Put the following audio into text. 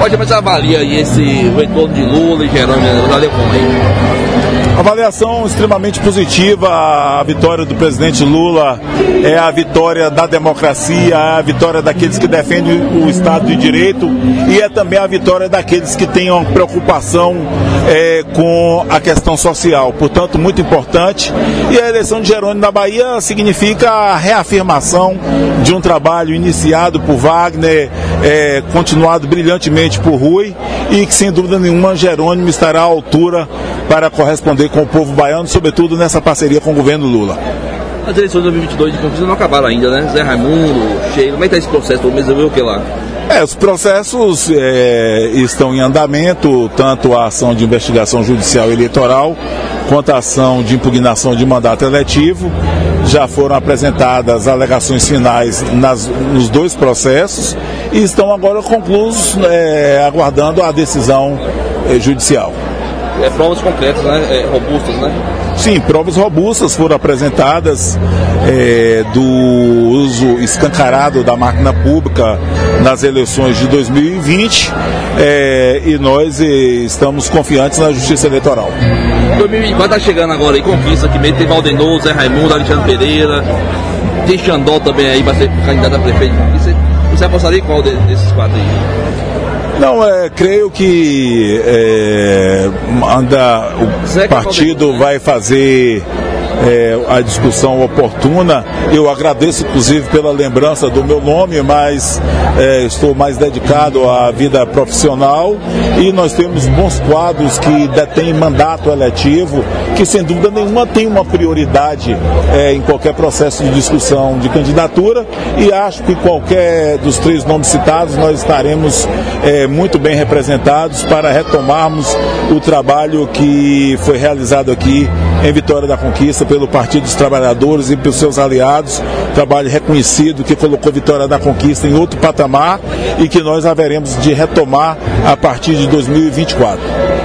Pode mais avalia aí o retorno de Lula e Jerônimo, valeu como aí? Avaliação extremamente positiva. A vitória do presidente Lula é a vitória da democracia, é a vitória daqueles que defendem o Estado de Direito e é também a vitória daqueles que têm uma preocupação com a questão social. Portanto, muito importante. E a eleição de Jerônimo na Bahia significa a reafirmação de um trabalho iniciado por Wagner, continuado brilhantemente por Rui, e que sem dúvida nenhuma Jerônimo estará à altura para corresponder com o povo baiano, sobretudo nessa parceria com o governo Lula. As eleições de 2022 de Conquista não acabaram ainda, né? Zé Raimundo, Sheila, como é que está esse processo? Vamos resolver o que lá? Os processos estão em andamento, tanto a ação de investigação judicial eleitoral, quanto a ação de impugnação de mandato eletivo. Já foram apresentadas alegações finais nos dois processos e estão agora conclusos, aguardando a decisão judicial. Provas concretas, né? Robustas, né? Sim, provas robustas foram apresentadas do uso escancarado da máquina pública nas eleições de 2020 e nós estamos confiantes na Justiça Eleitoral. 2024 está chegando agora aí, Conquista, que meio tem Valdenor, Zé Raimundo, Alexandre Pereira, tem Xandó também aí para ser candidato a prefeito. Você apostaria em qual desses quatro aí? Não, creio que o partido vai fazer a discussão oportuna. Eu agradeço inclusive pela lembrança do meu nome, mas estou mais dedicado à vida profissional e nós temos bons quadros que detêm mandato eletivo, que sem dúvida nenhuma tem uma prioridade em qualquer processo de discussão de candidatura, e acho que qualquer dos três nomes citados nós estaremos muito bem representados para retomarmos o trabalho que foi realizado aqui em Vitória da Conquista pelo Partido dos Trabalhadores e pelos seus aliados, trabalho reconhecido que colocou Vitória da Conquista em outro patamar e que nós haveremos de retomar a partir de 2024.